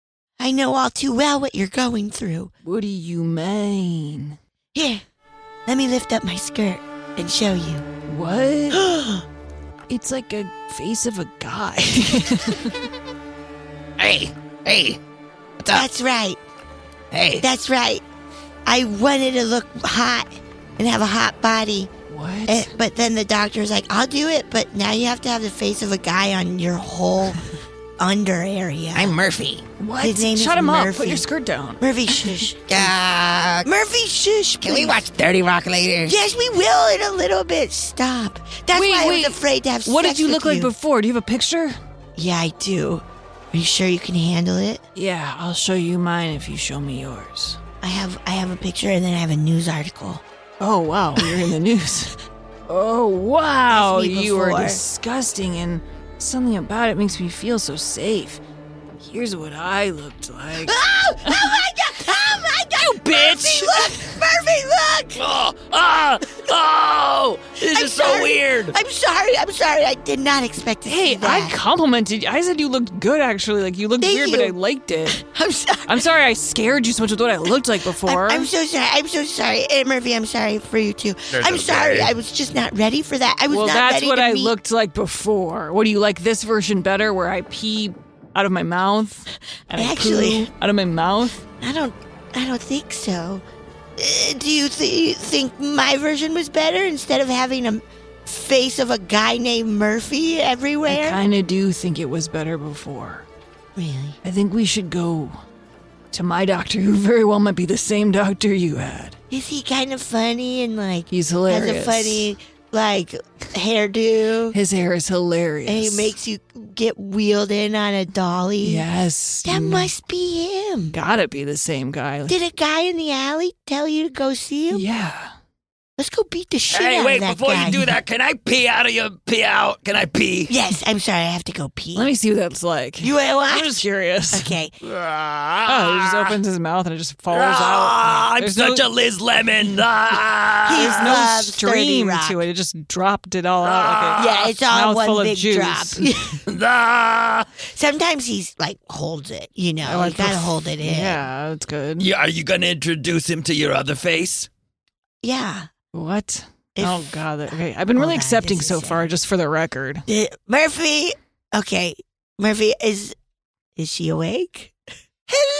I know all too well what you're going through. What do you mean? Here, let me lift up my skirt and show you. What? It's like a face of a guy. Hey, hey, what's up? That's right. Hey, That's right. I wanted to look hot and have a hot body. What? Eh, but then the doctor was like, I'll do it, but now you have to have the face of a guy on your whole under area. I'm Murphy. What? His name Shut is him up. Murphy. Put your skirt down. Murphy, shush. Uh, Murphy, shush, can we please. watch thirty Rock later? Yes, we will in a little bit. Stop. That's Wait, why I wait. was afraid to have What sex did you with look like before? Do you have a picture? Yeah, I do. Are you sure you can handle it? Yeah, I'll show you mine if you show me yours. I have I have a picture and then I have a news article. Oh, wow. You're in the news. Oh, wow. That's me You are before. disgusting, and something about it makes me feel so safe. Here's what I looked like. Oh! Oh my god! Oh my god! You bitch! Murphy, look! Murphy, look! Oh, ah, oh, this I'm is so sorry. weird. I'm sorry. I'm sorry. I did not expect to Hey, see that. I complimented you. I said you looked good, actually. Like, you looked Thank weird, you. but I liked it. I'm sorry. I'm sorry I scared you so much with what I looked like before. I'm, I'm so sorry. I'm so sorry. And Murphy, I'm sorry for you too. There's I'm no sorry. sorry. I was just not ready for that. I was well, not that's ready what to I meet. looked like before. What do you like this version better, where I pee out of my mouth and I Actually- poo out of my mouth? I don't. I don't think so. Uh, do you th- think my version was better instead of having a face of a guy named Murphy I everywhere? kind of do think it was better before. Really? I think we should go to my doctor, who very well might be the same doctor you had. Is he kind of funny and like He's has a hilarious. funny like hairdo? His hair is hilarious. And he makes you get wheeled in on a dolly. Yes. That you must be him. gotta be the same guy. Did a guy in the alley tell you to go see him? Yeah. Let's go beat the shit Hey, out wait, of that before guy. you do that, can I pee out of your pee out? Can I pee? Yes, I'm sorry. I have to go pee. Let me see what that's like. You want to watch? I'm just curious. Okay. Oh, he just opens his mouth and it just falls Ah, out. I'm There's such no, a Liz Lemon. Ah. He There's no loves stream thirty Rock. to it. It just dropped it all out. Like a Yeah, it's all mouthful one of big juice. drop. Ah. Sometimes he's like holds it, you know. I like you gotta the- hold it in. Yeah, that's good. Yeah, are you gonna introduce him to your other face? Yeah. What? If- oh God. that- Okay, I've been really Hold on, accepting this so is far, just for the record. Uh, Murphy. Okay. Murphy is is she awake? Hello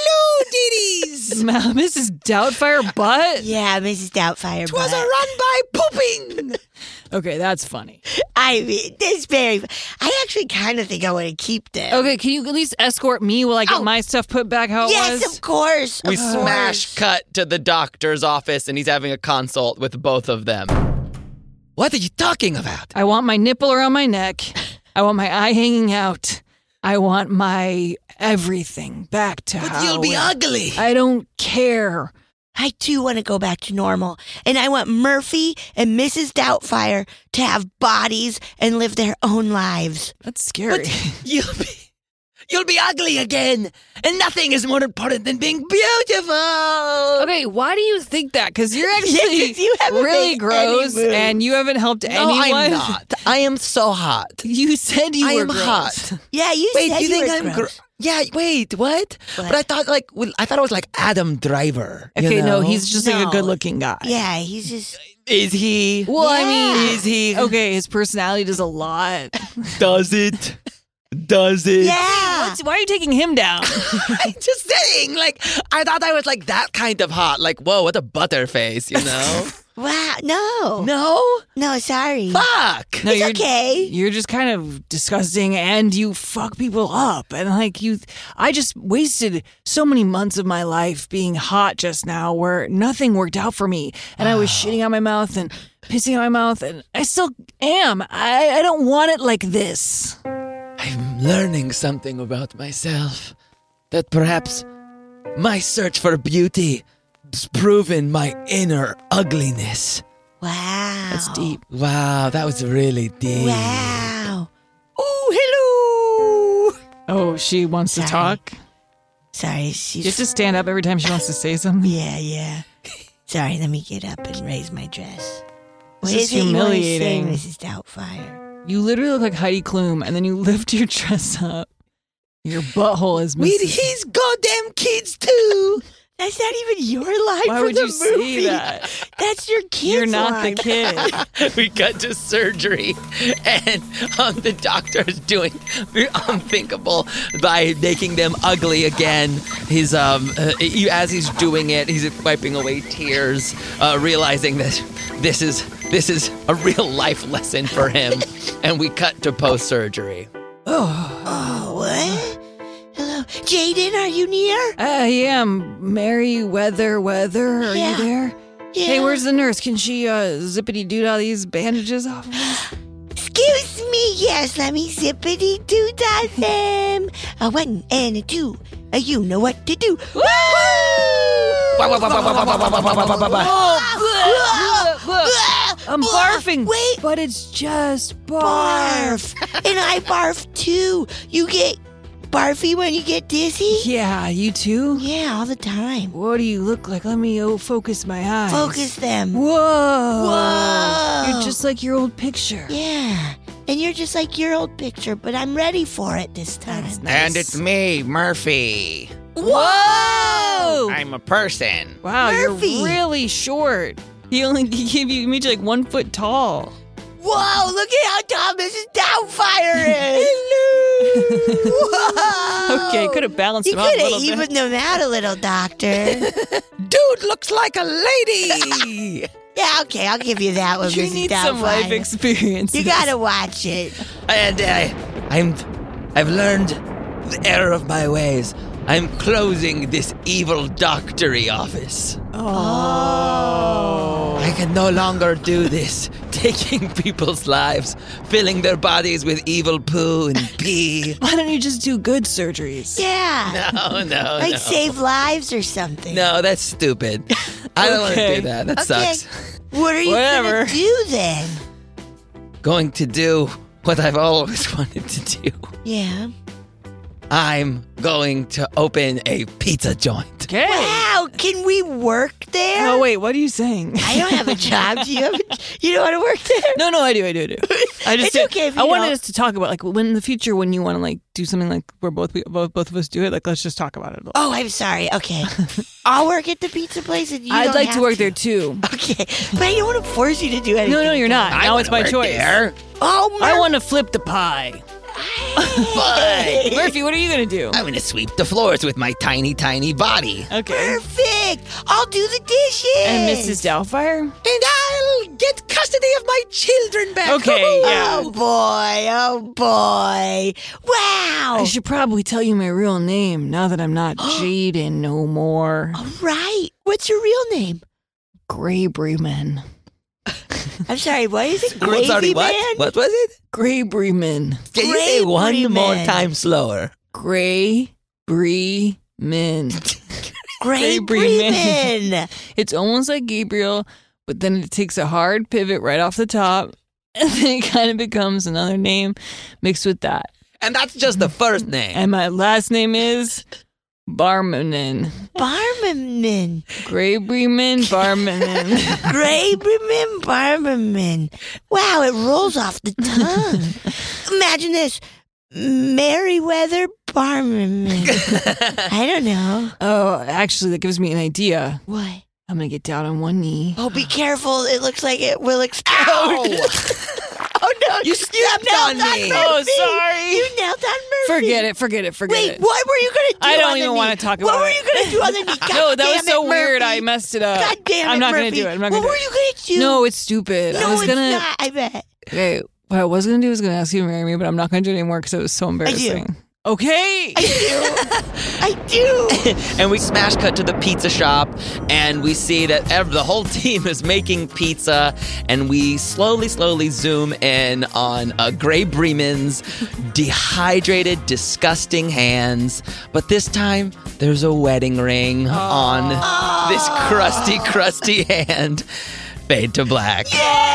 Dee Dee's. Ma- Missus Doubtfire butt? Yeah, Missus Doubtfire. Twas butt. a run by pooping. Okay, that's funny. I mean, this very. I actually kind of think I want to keep them. Okay, can you at least escort me while I get Oh. my stuff put back how it Yes, was? of course. We of smash course. cut to the doctor's office, and he's having a consult with both of them. What are you talking about? I want my nipple around my neck. I want my eye hanging out. I want my everything back to But how you'll be it- ugly. I don't care. I too want to go back to normal. And I want Murphy and Missus Doubtfire to have bodies and live their own lives. That's scary. But you'll be, you'll be ugly again, and nothing is more important than being beautiful. Okay, why do you think that? Because you're Yeah, actually 'cause you haven't really made any gross, moves. and you haven't helped No, anyone. I'm not. I am so hot. You said you I were am gross. hot. Yeah, you Wait, said you think were I'm gross. gross? Yeah, wait, what? What? But I thought like well, I thought it was like Adam Driver. you Okay, no, know? he's just like a No. good-looking guy. Yeah, he's just. Is he? Well, I mean, Is he? okay, his personality does a lot. Does it? Does it? Yeah. What's, why are you taking him down? I'm just saying, like, I thought I was like that kind of hot. Like, whoa, what a butterface, you know? Wow. No. No? No, sorry. Fuck. No, It's you're, okay. You're just kind of disgusting, and you fuck people up, and like you, I just wasted so many months of my life being hot just now, where nothing worked out for me, and I was shitting out my mouth and pissing out my mouth, and I still am. I, I don't want it like this. I'm learning something about myself. That perhaps my search for beauty has proven my inner ugliness. Wow. That's deep. Wow, that was really deep. Wow. Oh, hello. Oh, she wants Sorry. to talk. Sorry, she's. You have to stand up every time she wants to say something. Yeah, yeah. Sorry, let me get up and raise my dress. What This is is it you want to say, humiliating. Missus Doubtfire? You literally look like Heidi Klum, and then you lift your dress up. Your butthole is With missing. his goddamn kids, too. That's not even your line Why for would the you say movie. that? That's your kid's You're not line. the kid. We got to surgery, and um, the doctor's doing the unthinkable by making them ugly again. He's um, uh, he- as he's doing it, he's wiping away tears, uh, realizing that this is this is a real life lesson for him. And we cut to post surgery. Oh, what? Hello, Jaden, are you near? I am Merryweather Weather. Are Yeah. you there? Yeah. Hey, where's the nurse? Can she uh, zippity doo all these bandages off? me? Excuse me, yes, let me zippity doo dah them. A one and a two, a you know what to do. Woo! I'm barfing. Wait, But it's just barf. barf. And I barf too. You get barfy when you get dizzy? Yeah, you too? Yeah, all the time. What do you look like? Let me oh, focus my eyes. Focus them. Whoa. Whoa. You're just like your old picture. Yeah. And you're just like your old picture, but I'm ready for it this time. That's nice. And it's me, Murphy. Whoa! I'm a person. Wow, Murphy. you're really short. He only he gave you he made you like one foot tall. Whoa, look at how tall Missus Doubtfire is. Hello. Whoa. Okay, could have balanced You him out a could have little bit. evened them out a little, doctor. Dude looks like a lady. Yeah, okay, I'll give you that one, You Missus need Doubtfire. some life experience. You gotta watch it. And I, I'm, I've learned the error of my ways. I'm closing this evil doctory office. Oh. I can no longer do this, taking people's lives, filling their bodies with evil poo and pee. Why don't you just do good surgeries? Yeah. No, no, Like no. save lives or something. No, that's stupid. I don't want to Okay. do that. That Okay. sucks. What are you Whatever. gonna do then? Going to do what I've always wanted to do. Yeah. I'm going to open a pizza joint. Okay. Wow, can we work there? Oh wait, what are you saying? I don't have a job. Do you have a, you don't want to work there? No, no, I do, I do, I do. I just It's did- okay if I you wanted don't. us to talk about like when in the future when you want to like do something like where both we, both both of us do it. Like let's just talk about it. Oh, I'm sorry. Okay. I'll work at the pizza place and you I'd don't like have to work there too. Okay. But I don't want to force you to do anything. No, no, you're not. I now wanna it's my work choice. there. Oh, I Mur- want to flip the pie. I But Murphy, what are you gonna do? I'm going to sweep the floors with my tiny, tiny body. Okay. Perfect. I'll do the dishes. And Missus Doubtfire? And I'll get custody of my children back. Okay, yeah. Oh boy, oh boy. Wow. I should probably tell you my real name now that I'm not Jaden no more. All right. What's your real name? Gray Bremen. I'm sorry, what is it? I'm Gravy sorry, what? Man? What was it? Gray Bremen. Can you say one Gray more Bremen. time slower? Gray Bremen. Gray Bremen. Bremen. It's almost like Gabriel, but then it takes a hard pivot right off the top, and then it kind of becomes another name mixed with that. And that's just the first name. And my last name is Barmanen. Barmanen. Gray Bremen Barmanen. Gray Bremen Barmanen. Wow, it rolls off the tongue. Imagine this. Merriweather Barmanen. I don't know. Oh, actually, that gives me an idea. What? I'm going to get down on one knee. Oh, be careful. It looks like it will explode. Oh, no. You stepped on me. Oh, sorry. You knelt on Murphy. Forget it, forget it, forget Wait, it. what were you going to do I don't on even the wanna knee? talk What about were it. you going to do on the knee? God No, that damn was so it, weird. Murphy. I messed it up. God damn it, I'm not Murphy. going to do it. I'm not What gonna were do you going to do? it. No, it's stupid. No, I was it's gonna. not, I bet. Okay, what I was going to do was going to ask you to marry me, but I'm not going to do it anymore because it was so embarrassing. Okay. I do. I do. And we smash cut to the pizza shop, and we see that ev- the whole team is making pizza, and we slowly, slowly zoom in on uh, Gray Bremen's dehydrated, disgusting hands. But this time, there's a wedding ring on this crusty, crusty hand. Fade to black.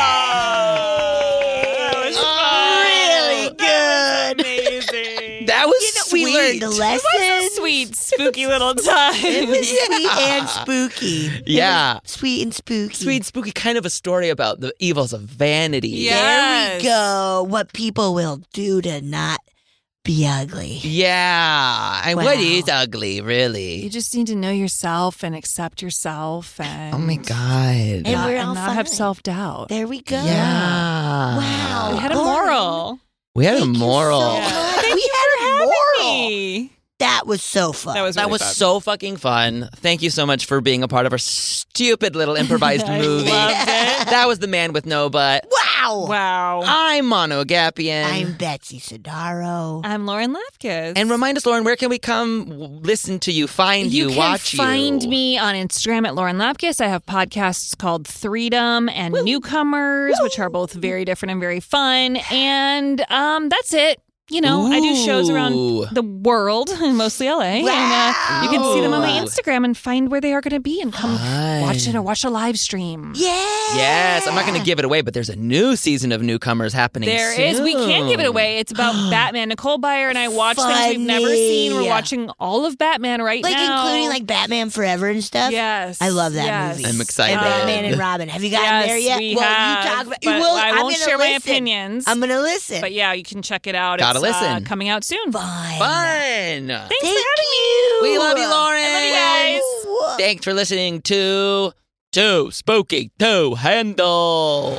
Really good. Amazing. That was You know, sweet. we learned a lesson. Sweet, spooky little time. It was sweet and spooky. It Yeah. was sweet and spooky. Sweet, spooky, kind of a story about the evils of vanity. Yeah. There we go. What people will do to not be ugly. Yeah. And what Wow. is ugly, really? You just need to know yourself and accept yourself and Oh my God. And not, we're and all not fine. have self-doubt. There we go. Yeah. Wow. We had a Lauren, moral. We had a Thank you moral. so Yeah. much. Thank we you had for a having moral. me. That was so fun. That was That really was fun. so fucking fun. Thank you so much for being a part of our stupid little improvised I movie. loved it. That was The Man with No Butt. Wow. Wow. I'm Mono Gapian. I'm Betsy Sidaro. I'm Lauren Lapkus. And remind us, Lauren, where can we come w- listen to you, find you, you can watch find you? me on Instagram at Lauren Lapkus. I have podcasts called Freedom and Newcomers, which are both very different and very fun. And um, that's it. You know, I do shows around Ooh. the world, mostly L A. And uh, you can see them on my Wow. Instagram and find where they are going to be and come Fun. watch it or watch a live stream. Yeah. Yes, I'm not going to give it away, but there's a new season of Newcomers happening There soon. is. We can't give it away. It's about Batman. Nicole Byer and I watch things we've never seen. We're Funny. watching all of Batman right Like now. including like Batman Forever and stuff. Yes. I love that yes. movie. I'm excited. And Batman and Robin. Have you gotten Yes, there yet? we well, have, you talk about. but well, I I'm won't gonna share my listen. opinions. I'm gonna listen. But yeah, you can check it out. Gotta it's, Uh, listen. coming out soon. Fun. Fun. Thanks Thank for having you. We love you, Lauren. I love you guys. Whoa. Thanks for listening to Too Spooky to Handle.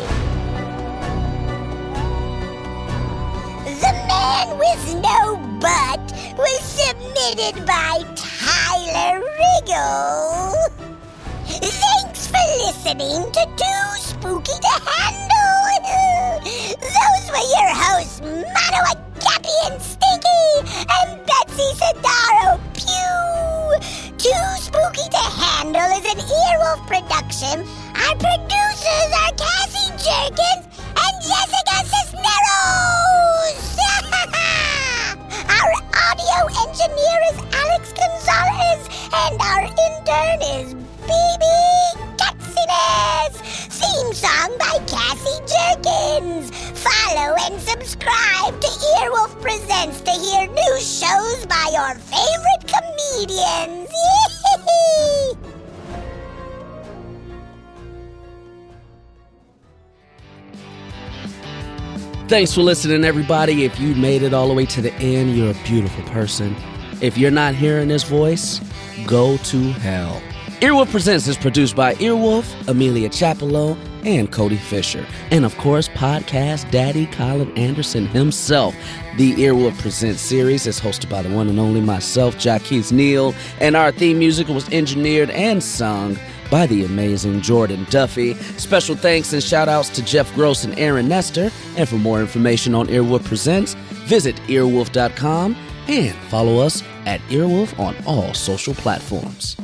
The Man with No Butt was submitted by Tyler Riggle. Thanks for listening to Too Spooky to Handle. Those were your hosts, Mono Agapian Stinky and Betsy Sidaro Pew. Too Spooky to Handle is an Earwolf production. Our producers are Cassie Jerkins and Jessica Cisneros. Our audio engineer is Alex Gonzalez, and our intern is B B Gutsiness. Theme song by Cassie Jerkins. Follow and subscribe to Earwolf Presents to hear new shows by your favorite comedians. Thanks for listening, everybody. If you made it all the way to the end, you're a beautiful person. If you're not hearing this voice, go to hell. Earwolf Presents is produced by Earwolf, Amelia Chapello, and Cody Fisher. And of course, podcast daddy Colin Anderson himself. The Earwolf Presents series is hosted by the one and only myself, Jaquez Neal, and our theme music was engineered and sung by the amazing Jordan Duffy. Special thanks and shout outs to Jeff Gross and Aaron Nestor. And for more information on Earwolf Presents, visit earwolf dot com and follow us at Earwolf on all social platforms.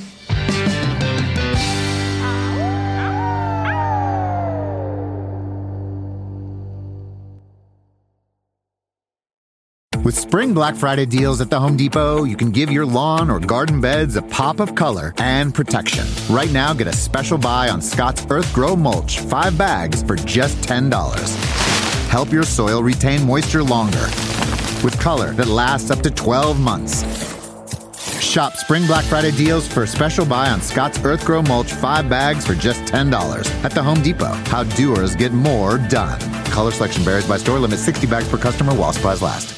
With Spring Black Friday deals at the Home Depot, you can give your lawn or garden beds a pop of color and protection. Right now, get a special buy on Scott's Earth Grow Mulch, five bags for just ten dollars. Help your soil retain moisture longer with color that lasts up to twelve months. Shop Spring Black Friday deals for a special buy on Scott's Earth Grow Mulch, five bags for just ten dollars at the Home Depot. How doers get more done. Color selection varies by store. Limit sixty bags per customer while supplies last.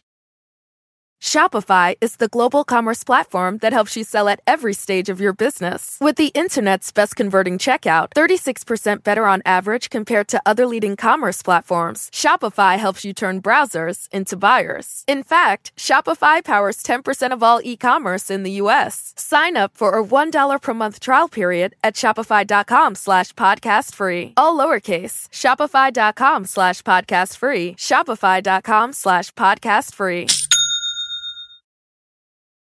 Shopify is the global commerce platform that helps you sell at every stage of your business. With the internet's best converting checkout, thirty-six percent better on average compared to other leading commerce platforms, Shopify helps you turn browsers into buyers. In fact, Shopify powers ten percent of all e-commerce in the U S. Sign up for a one dollar per month trial period at shopify.com slash podcast free. All lowercase, shopify.com slash podcast free, shopify.com slash podcast free.